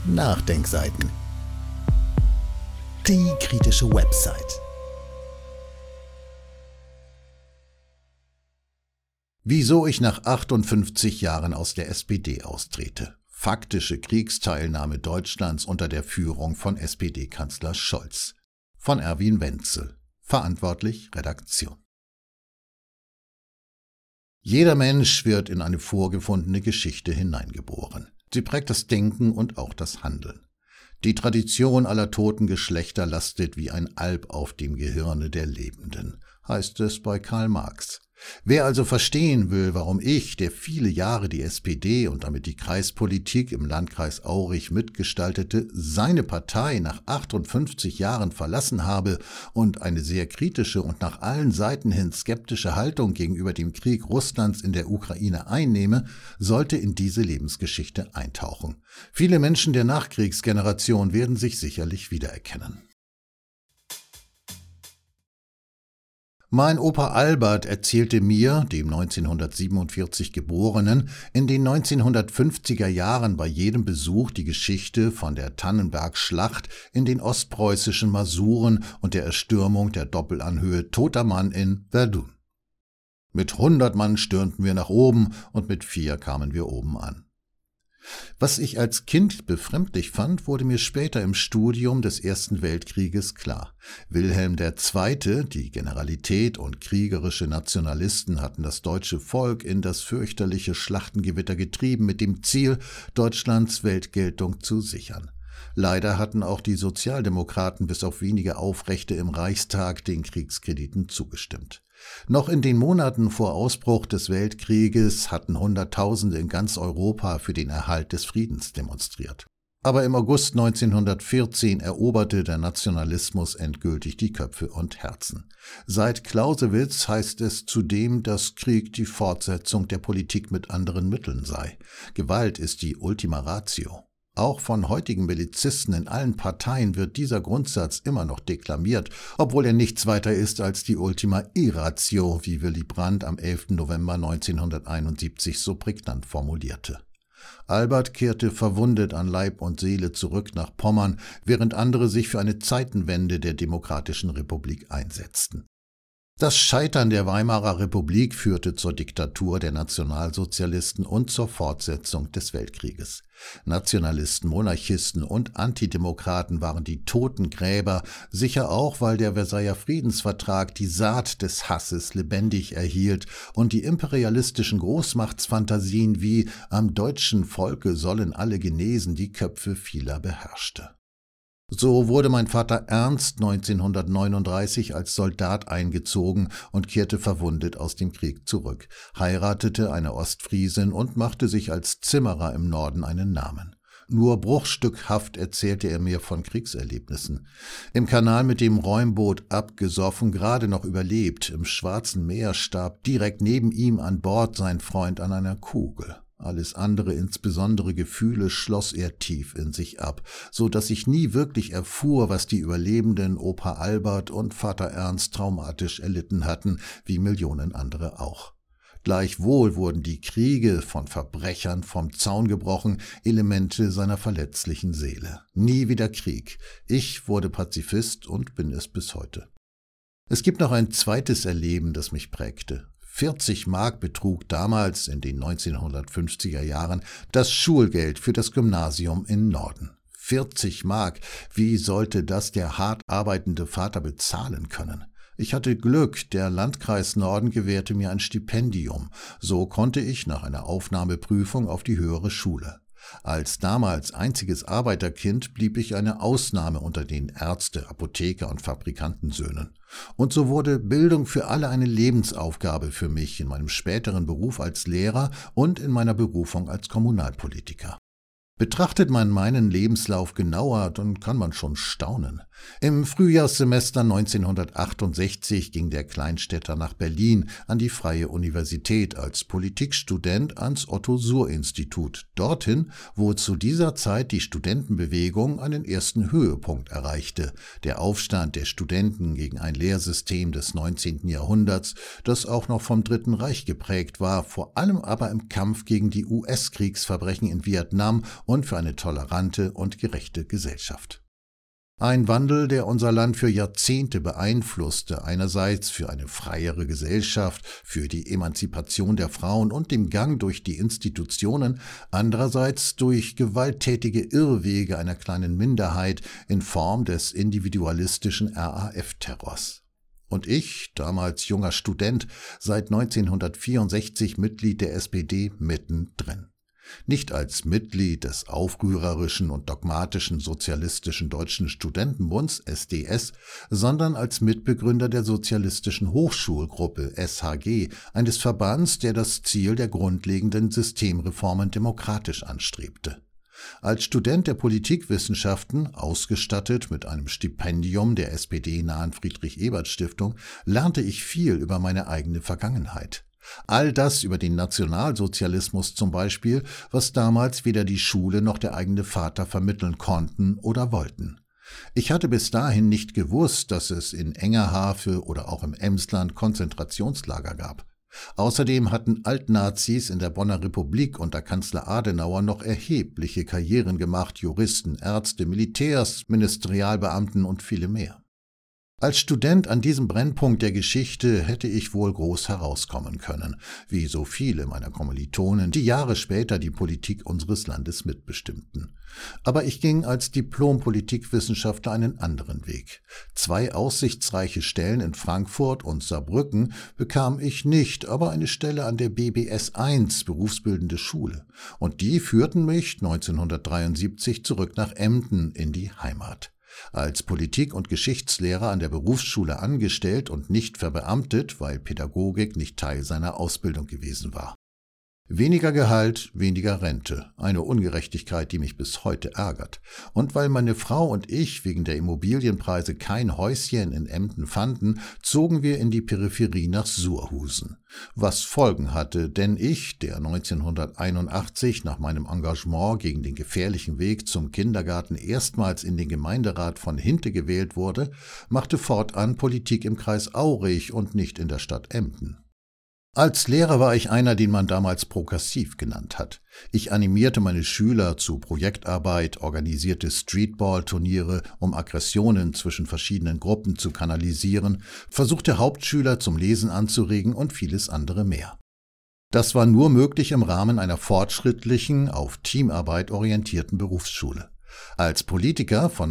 Nachdenkseiten. Die kritische Website. Wieso ich nach 58 Jahren aus der SPD austrete. Faktische Kriegsteilnahme Deutschlands unter der Führung von SPD-Kanzler Scholz. Von Erwin Wenzel. Verantwortlich Redaktion. Jeder Mensch wird in eine vorgefundene Geschichte hineingeboren. Sie prägt das Denken und auch das Handeln. Die Tradition aller toten Geschlechter lastet wie ein Alp auf dem Gehirne der Lebenden, heißt es bei Karl Marx. Wer also verstehen will, warum ich, der viele Jahre die SPD und damit die Kreispolitik im Landkreis Aurich mitgestaltete, seine Partei nach 58 Jahren verlassen habe und eine sehr kritische und nach allen Seiten hin skeptische Haltung gegenüber dem Krieg Russlands in der Ukraine einnehme, sollte in diese Lebensgeschichte eintauchen. Viele Menschen der Nachkriegsgeneration werden sich sicherlich wiedererkennen. Mein Opa Albert erzählte mir, dem 1947 Geborenen, in den 1950er Jahren bei jedem Besuch die Geschichte von der Tannenberg-Schlacht in den ostpreußischen Masuren und der Erstürmung der Doppelanhöhe Toter Mann in Verdun. Mit 100 Mann stürmten wir nach oben und mit 4 kamen wir oben an. Was ich als Kind befremdlich fand, wurde mir später im Studium des Ersten Weltkrieges klar. Wilhelm II., die Generalität und kriegerische Nationalisten hatten das deutsche Volk in das fürchterliche Schlachtengewitter getrieben mit dem Ziel, Deutschlands Weltgeltung zu sichern. Leider hatten auch die Sozialdemokraten bis auf wenige Aufrechte im Reichstag den Kriegskrediten zugestimmt. Noch in den Monaten vor Ausbruch des Weltkrieges hatten Hunderttausende in ganz Europa für den Erhalt des Friedens demonstriert. Aber im August 1914 eroberte der Nationalismus endgültig die Köpfe und Herzen. Seit Clausewitz heißt es zudem, dass Krieg die Fortsetzung der Politik mit anderen Mitteln sei. Gewalt ist die Ultima Ratio. Auch von heutigen Milizisten in allen Parteien wird dieser Grundsatz immer noch deklamiert, obwohl er nichts weiter ist als die Ultima Irratio, wie Willy Brandt am 11. November 1971 so prägnant formulierte. Albert kehrte verwundet an Leib und Seele zurück nach Pommern, während andere sich für eine Zeitenwende der Demokratischen Republik einsetzten. Das Scheitern der Weimarer Republik führte zur Diktatur der Nationalsozialisten und zur Fortsetzung des Weltkrieges. Nationalisten, Monarchisten und Antidemokraten waren die Totengräber, sicher auch, weil der Versailler Friedensvertrag die Saat des Hasses lebendig erhielt und die imperialistischen Großmachtsfantasien wie am deutschen Volke sollen alle genesen die Köpfe vieler beherrschte. So wurde mein Vater Ernst 1939 als Soldat eingezogen und kehrte verwundet aus dem Krieg zurück, heiratete eine Ostfriesin und machte sich als Zimmerer im Norden einen Namen. Nur bruchstückhaft erzählte er mir von Kriegserlebnissen. Im Kanal mit dem Räumboot abgesoffen, gerade noch überlebt, im Schwarzen Meer starb direkt neben ihm an Bord sein Freund an einer Kugel. Alles andere, insbesondere Gefühle, schloss er tief in sich ab, so dass ich nie wirklich erfuhr, was die Überlebenden Opa Albert und Vater Ernst traumatisch erlitten hatten, wie Millionen andere auch. Gleichwohl wurden die Kriege von Verbrechern vom Zaun gebrochen, Elemente seiner verletzlichen Seele. Nie wieder Krieg. Ich wurde Pazifist und bin es bis heute. Es gibt noch ein zweites Erleben, das mich prägte. 40 Mark betrug damals in den 1950er Jahren das Schulgeld für das Gymnasium in Norden. 40 Mark, wie sollte das der hart arbeitende Vater bezahlen können? Ich hatte Glück, der Landkreis Norden gewährte mir ein Stipendium. So konnte ich nach einer Aufnahmeprüfung auf die höhere Schule. Als damals einziges Arbeiterkind blieb ich eine Ausnahme unter den Ärzte-, Apotheker- und Fabrikantensöhnen. Und so wurde Bildung für alle eine Lebensaufgabe für mich in meinem späteren Beruf als Lehrer und in meiner Berufung als Kommunalpolitiker. Betrachtet man meinen Lebenslauf genauer, dann kann man schon staunen. Im Frühjahrssemester 1968 ging der Kleinstädter nach Berlin an die Freie Universität als Politikstudent ans Otto-Suhr-Institut, dorthin, wo zu dieser Zeit die Studentenbewegung einen ersten Höhepunkt erreichte, der Aufstand der Studenten gegen ein Lehrsystem des 19. Jahrhunderts, das auch noch vom Dritten Reich geprägt war, vor allem aber im Kampf gegen die US-Kriegsverbrechen in Vietnam und für eine tolerante und gerechte Gesellschaft. Ein Wandel, der unser Land für Jahrzehnte beeinflusste, einerseits für eine freiere Gesellschaft, für die Emanzipation der Frauen und den Gang durch die Institutionen, andererseits durch gewalttätige Irrwege einer kleinen Minderheit in Form des individualistischen RAF-Terrors. Und ich, damals junger Student, seit 1964 Mitglied der SPD, mittendrin. Nicht als Mitglied des aufrührerischen und dogmatischen Sozialistischen Deutschen Studentenbunds SDS, sondern als Mitbegründer der Sozialistischen Hochschulgruppe SHG, eines Verbands, der das Ziel der grundlegenden Systemreformen demokratisch anstrebte. Als Student der Politikwissenschaften, ausgestattet mit einem Stipendium der SPD-nahen Friedrich-Ebert-Stiftung, lernte ich viel über meine eigene Vergangenheit. All das über den Nationalsozialismus zum Beispiel, was damals weder die Schule noch der eigene Vater vermitteln konnten oder wollten. Ich hatte bis dahin nicht gewusst, dass es in Engerhafe oder auch im Emsland Konzentrationslager gab. Außerdem hatten Altnazis in der Bonner Republik unter Kanzler Adenauer noch erhebliche Karrieren gemacht, Juristen, Ärzte, Militärs, Ministerialbeamten und viele mehr. Als Student an diesem Brennpunkt der Geschichte hätte ich wohl groß herauskommen können, wie so viele meiner Kommilitonen, die Jahre später die Politik unseres Landes mitbestimmten. Aber ich ging als Diplom-Politikwissenschaftler einen anderen Weg. 2 aussichtsreiche Stellen in Frankfurt und Saarbrücken bekam ich nicht, aber eine Stelle an der BBS 1, Berufsbildende Schule. Und die führten mich 1973 zurück nach Emden in die Heimat. Als Politik- und Geschichtslehrer an der Berufsschule angestellt und nicht verbeamtet, weil Pädagogik nicht Teil seiner Ausbildung gewesen war. Weniger Gehalt, weniger Rente, eine Ungerechtigkeit, die mich bis heute ärgert. Und weil meine Frau und ich wegen der Immobilienpreise kein Häuschen in Emden fanden, zogen wir in die Peripherie nach Suhrhusen. Was Folgen hatte, denn ich, der 1981 nach meinem Engagement gegen den gefährlichen Weg zum Kindergarten erstmals in den Gemeinderat von Hinte gewählt wurde, machte fortan Politik im Kreis Aurich und nicht in der Stadt Emden. Als Lehrer war ich einer, den man damals progressiv genannt hat. Ich animierte meine Schüler zu Projektarbeit, organisierte Streetball-Turniere, um Aggressionen zwischen verschiedenen Gruppen zu kanalisieren, versuchte Hauptschüler zum Lesen anzuregen und vieles andere mehr. Das war nur möglich im Rahmen einer fortschrittlichen, auf Teamarbeit orientierten Berufsschule. Als Politiker von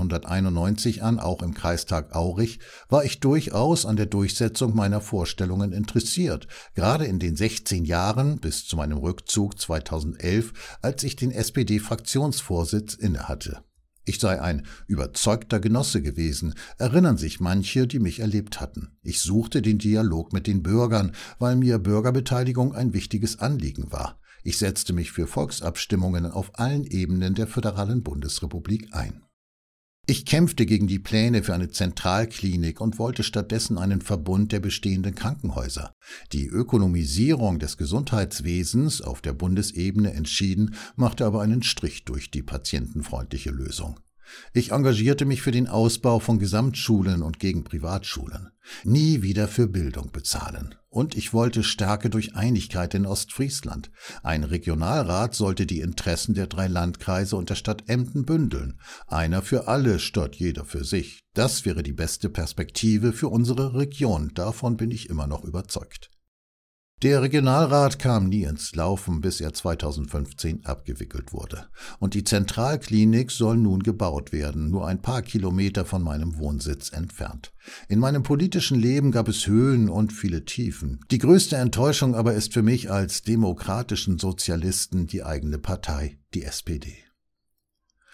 1991 an, auch im Kreistag Aurich, war ich durchaus an der Durchsetzung meiner Vorstellungen interessiert, gerade in den 16 Jahren bis zu meinem Rückzug 2011, als ich den SPD-Fraktionsvorsitz innehatte. Ich sei ein überzeugter Genosse gewesen, erinnern sich manche, die mich erlebt hatten. Ich suchte den Dialog mit den Bürgern, weil mir Bürgerbeteiligung ein wichtiges Anliegen war. Ich setzte mich für Volksabstimmungen auf allen Ebenen der föderalen Bundesrepublik ein. Ich kämpfte gegen die Pläne für eine Zentralklinik und wollte stattdessen einen Verbund der bestehenden Krankenhäuser. Die Ökonomisierung des Gesundheitswesens, auf der Bundesebene entschieden, machte aber einen Strich durch die patientenfreundliche Lösung. Ich engagierte mich für den Ausbau von Gesamtschulen und gegen Privatschulen. Nie wieder für Bildung bezahlen. Und ich wollte Stärke durch Einigkeit in Ostfriesland. Ein Regionalrat sollte die Interessen der 3 Landkreise und der Stadt Emden bündeln. Einer für alle statt jeder für sich. Das wäre die beste Perspektive für unsere Region. Davon bin ich immer noch überzeugt. Der Regionalrat kam nie ins Laufen, bis er 2015 abgewickelt wurde. Und die Zentralklinik soll nun gebaut werden, nur ein paar Kilometer von meinem Wohnsitz entfernt. In meinem politischen Leben gab es Höhen und viele Tiefen. Die größte Enttäuschung aber ist für mich als demokratischen Sozialisten die eigene Partei, die SPD.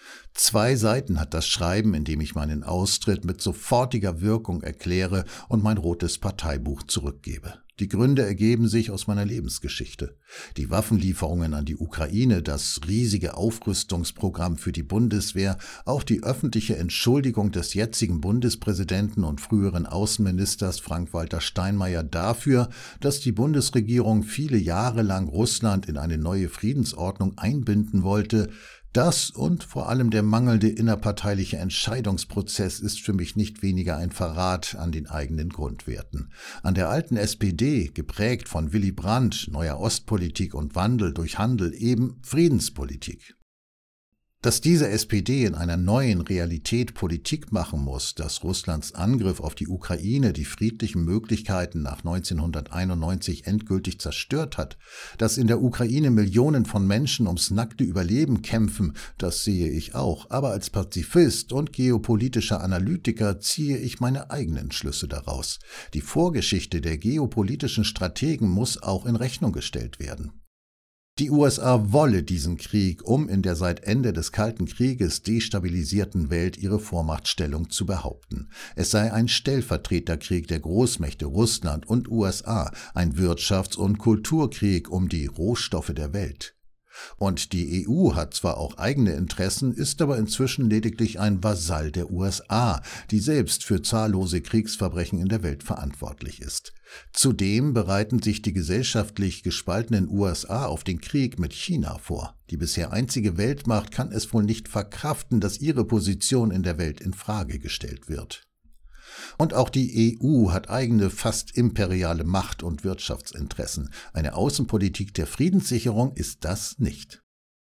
2 Seiten hat das Schreiben, in dem ich meinen Austritt mit sofortiger Wirkung erkläre und mein rotes Parteibuch zurückgebe. Die Gründe ergeben sich aus meiner Lebensgeschichte. Die Waffenlieferungen an die Ukraine, das riesige Aufrüstungsprogramm für die Bundeswehr, auch die öffentliche Entschuldigung des jetzigen Bundespräsidenten und früheren Außenministers Frank-Walter Steinmeier dafür, dass die Bundesregierung viele Jahre lang Russland in eine neue Friedensordnung einbinden wollte. Das und vor allem der mangelnde innerparteiliche Entscheidungsprozess ist für mich nicht weniger ein Verrat an den eigenen Grundwerten. An der alten SPD, geprägt von Willy Brandt, neuer Ostpolitik und Wandel durch Handel, eben Friedenspolitik. Dass diese SPD in einer neuen Realität Politik machen muss, dass Russlands Angriff auf die Ukraine die friedlichen Möglichkeiten nach 1991 endgültig zerstört hat, dass in der Ukraine Millionen von Menschen ums nackte Überleben kämpfen, das sehe ich auch, aber als Pazifist und geopolitischer Analytiker ziehe ich meine eigenen Schlüsse daraus. Die Vorgeschichte der geopolitischen Strategen muss auch in Rechnung gestellt werden. Die USA wolle diesen Krieg, um in der seit Ende des Kalten Krieges destabilisierten Welt ihre Vormachtstellung zu behaupten. Es sei ein Stellvertreterkrieg der Großmächte Russland und USA, ein Wirtschafts- und Kulturkrieg um die Rohstoffe der Welt. Und die EU hat zwar auch eigene Interessen, ist aber inzwischen lediglich ein Vasall der USA, die selbst für zahllose Kriegsverbrechen in der Welt verantwortlich ist. Zudem bereiten sich die gesellschaftlich gespaltenen USA auf den Krieg mit China vor. Die bisher einzige Weltmacht kann es wohl nicht verkraften, dass ihre Position in der Welt in Frage gestellt wird. Und auch die EU hat eigene, fast imperiale Macht- und Wirtschaftsinteressen. Eine Außenpolitik der Friedenssicherung ist das nicht.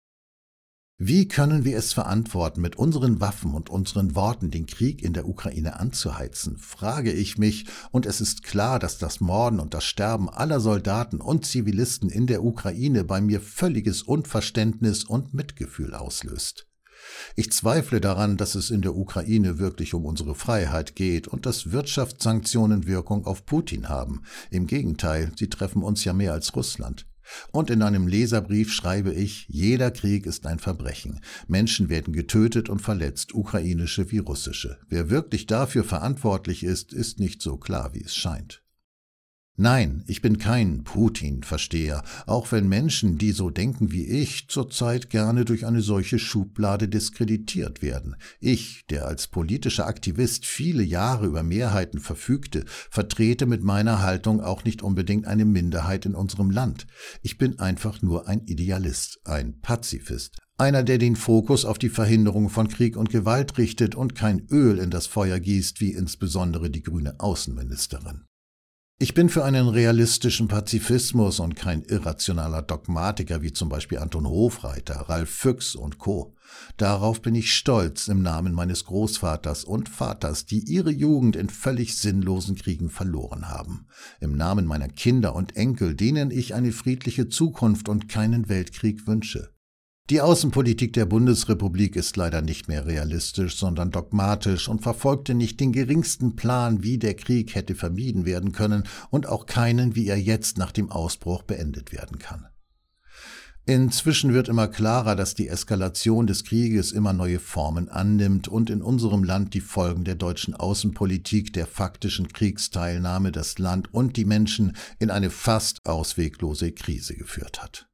Wie können wir es verantworten, mit unseren Waffen und unseren Worten den Krieg in der Ukraine anzuheizen, frage ich mich, und es ist klar, dass das Morden und das Sterben aller Soldaten und Zivilisten in der Ukraine bei mir völliges Unverständnis und Mitgefühl auslöst. Ich zweifle daran, dass es in der Ukraine wirklich um unsere Freiheit geht und dass Wirtschaftssanktionen Wirkung auf Putin haben. Im Gegenteil, sie treffen uns ja mehr als Russland. Und in einem Leserbrief schreibe ich, jeder Krieg ist ein Verbrechen. Menschen werden getötet und verletzt, ukrainische wie russische. Wer wirklich dafür verantwortlich ist, ist nicht so klar, wie es scheint. Nein, ich bin kein Putin-Versteher, auch wenn Menschen, die so denken wie ich, zurzeit gerne durch eine solche Schublade diskreditiert werden. Ich, der als politischer Aktivist viele Jahre über Mehrheiten verfügte, vertrete mit meiner Haltung auch nicht unbedingt eine Minderheit in unserem Land. Ich bin einfach nur ein Idealist, ein Pazifist. Einer, der den Fokus auf die Verhinderung von Krieg und Gewalt richtet und kein Öl in das Feuer gießt, wie insbesondere die grüne Außenministerin. Ich bin für einen realistischen Pazifismus und kein irrationaler Dogmatiker wie zum Beispiel Anton Hofreiter, Ralf Füchs und Co. Darauf bin ich stolz im Namen meines Großvaters und Vaters, die ihre Jugend in völlig sinnlosen Kriegen verloren haben. Im Namen meiner Kinder und Enkel, denen ich eine friedliche Zukunft und keinen Weltkrieg wünsche. Die Außenpolitik der Bundesrepublik ist leider nicht mehr realistisch, sondern dogmatisch und verfolgte nicht den geringsten Plan, wie der Krieg hätte vermieden werden können und auch keinen, wie er jetzt nach dem Ausbruch beendet werden kann. Inzwischen wird immer klarer, dass die Eskalation des Krieges immer neue Formen annimmt und in unserem Land die Folgen der deutschen Außenpolitik, der faktischen Kriegsteilnahme das Land und die Menschen in eine fast ausweglose Krise geführt hat.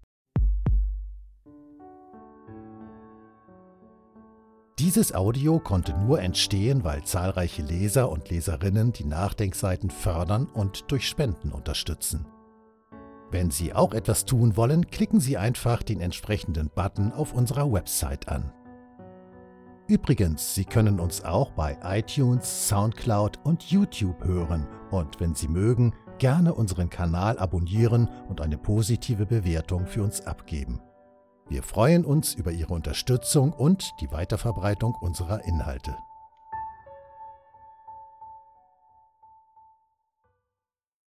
Dieses Audio konnte nur entstehen, weil zahlreiche Leser und Leserinnen die Nachdenkseiten fördern und durch Spenden unterstützen. Wenn Sie auch etwas tun wollen, klicken Sie einfach den entsprechenden Button auf unserer Website an. Übrigens, Sie können uns auch bei iTunes, Soundcloud und YouTube hören und wenn Sie mögen, gerne unseren Kanal abonnieren und eine positive Bewertung für uns abgeben. Wir freuen uns über Ihre Unterstützung und die Weiterverbreitung unserer Inhalte.